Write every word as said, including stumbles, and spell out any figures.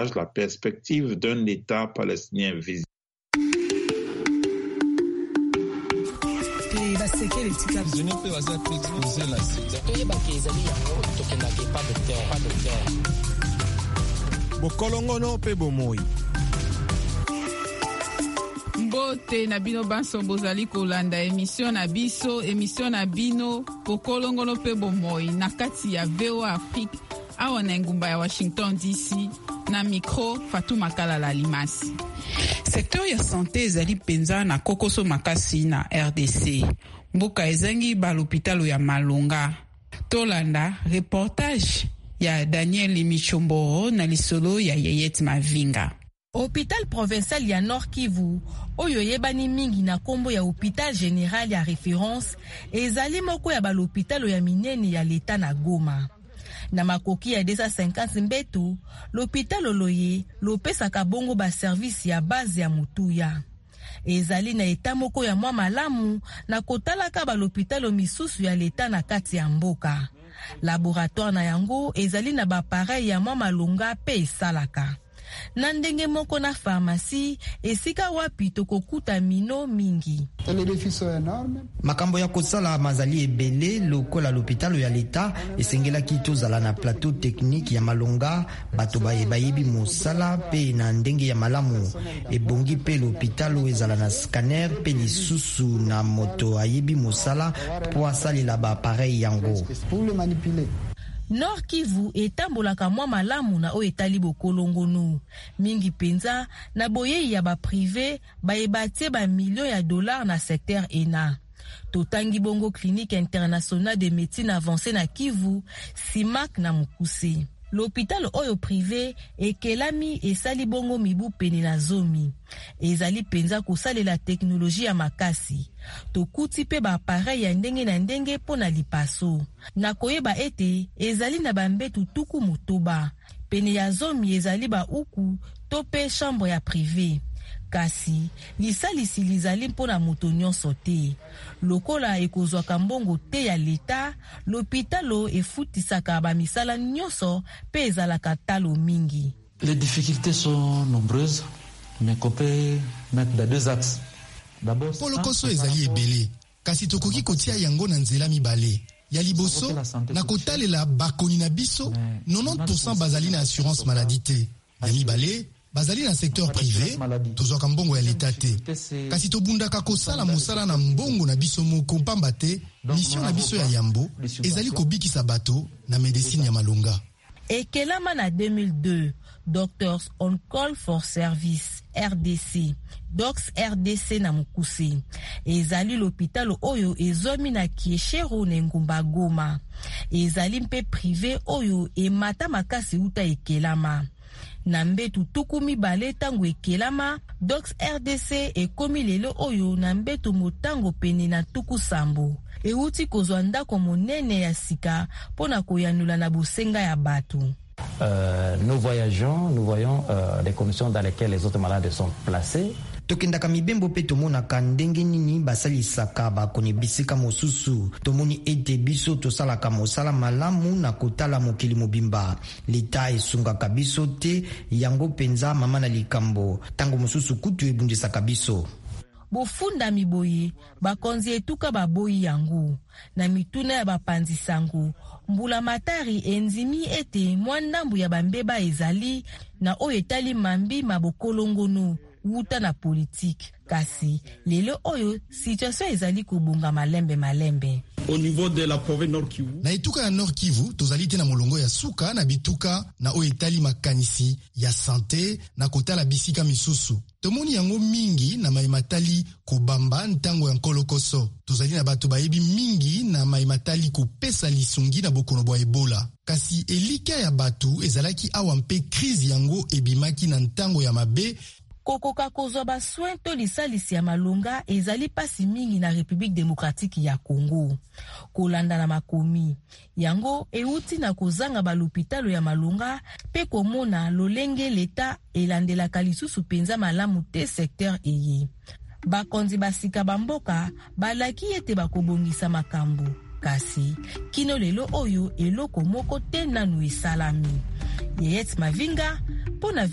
davantage la perspective d'un État palestinien visible. Bokolongono pe bomoi. Mbote na bino banso bozali kolanda émission na biso, émission na bino Bokolongono pe bomoi na kati ya V O A Afrique awa na ngumba ya Washington D C na micro Fatou Makala la Limasi. Secteur ya santé ezali penza na kokoso makasi na R D C. Mboka ezangi ba l'hôpital ya Malonga. Tolanda reportage ya Daniel Michomboro na lisolo ya Yeyet Mavinga. Hôpital provincial ya Nord Kivu, oyo yebani mingi na kombo ya hôpital général ya référence, ezali moko ya ba l'hôpital ya minene ya l'État na Goma. Na makoki ya deux cent cinquante mbeto, l'hôpital Oloye lopesaka bongo ba service ya base ya mutuya. Ezali na eta moko ya mwa malamu na kotalaka ba l'hôpital misusu ya l'État na kati ya mboka. Laboratoire na yango ezali na ba pareil ya mwa malonga pe esalaka. Na ndenge moko na pharmacie esika wapi tokokuta mino mingi. Makambo ya kosala mazali ebele lokola l'hôpital ya l'État esengelaki tozala na plateau technique ya Malonga bato bayebi mosala pe na ndenge ya malamu ebongi pe l'hôpital ezala na scanner pe lisusu na moto ayebi mosala po asalela ba appareil yango. Nord Kivu etambolaka mwa malamu na oyo etali bokolongono. Mingi penza na boye ya ba privé ba ebatie ba millions ya dollars na secteur E N A. Totangi bongo clinique internationale de médecine avancée na Kivu, C I M A C na Mukuse. L'hôpital oyo privé ekelami esali bongo mibu pene na zomi. Ezali penza kosalela teknoloji ya makasi. Tokuti pe ba appareil ya ndenge na ndenge pona lipaso. Na koyeba ete ezali na bambetu tuku motoba. Pene ya zomi ezali ba uku to pe chambre ya privé. Kasi lisalisi lizali mpona moto nyonso te. Lokola ekozwaka mbongo te ya l'État, l'hôpitalo efutisaka bamisala nyonso pe ezalaka talo mingi. Les difficultés sont nombreuses, mais qu'on peut mettre dans deux axes. D'abord, polokoso ezali ebele, kasi tokoki kotia yango na nzela mibale. Ya liboso, na kotalela bakoni na biso, quatre-vingt-dix pour cent bazali na assurance maladie te. Ya mibale, bazali na secteur privé, tozwaka mbongo ya l'État te. Kasi tobundaka kosala mosala na mbongo na biso moko pamba te, mission na biso ya yambo, ezali kobikisa bato na médecine ya Malonga. Ekelama na deux mille deux, Doctors on Call for Service, R D C, Docs R D C na Mukuse. Ezali l'hôpital oyo ezomi na Kieshero na Ngumba Goma. Ezali mpe privé oyo emata makasi uta ekelama. Na mbetu tuku mibale tango ekelama, Docs R D C ekomi lelo oyo na mbetu motango pene na tuku sambo. Euti kozwa ndako monene ya sika pona koyanula na bosenga ya bato. Euh, nous voyageons, nous voyons euh, les conditions dans lesquelles les autres malades sont placés. Tokendaka mibembo pe tomonaka ndenge nini basalisaka bakoni bisika mosusu. Tomoni ete biso tosalaka mosala malamu na kotala mokili mobimba. L'État esungaka biso te yango penza mama na likambo. Tango mosusu kutu ebundisaka biso. Bofunda miboye, bakonzi etuka baboyi yangu. Na mituna ya bapanzi sangu. Mbula matari enzimi ete mwandambu ya bambeba ezali na oyo etali mambi mabokolongono wuta na politique. Kasi lelo oyo situation ezali kubunga malembe malembe. Au niveau de la province Nord Kivu, na etuka ya Nord Kivu tozali te na molongo ya suka na bituka na oyo etali makanisi ya santé na kotala bisika misusu. Tomoni yango mingi na maimatali kobamba ntango ya nkolokoso. Tozali na bato bayebi mingi na maimatali kopesa lisungi na bokono bwa Ebola. Kasi elika ya batu ezalaki awa mpe crise yango ebimaki na ntango ya mabe. Kokoka kozwa ba soin to lisalisi ya Malonga ezali pasi mingi na République démocratique ya Congo. Kolanda na makomi yango euti na kozanga ba l'hôpital ya Malonga pe komona lolenge l'État elandelaka lisusu penza malamu te secteur eye. Bakonzi basika bamboka balaki ete bakobongisa makambo. Kasi kino lelo oyo eloko moko te nanu esalami. Yeyet Mavinga pona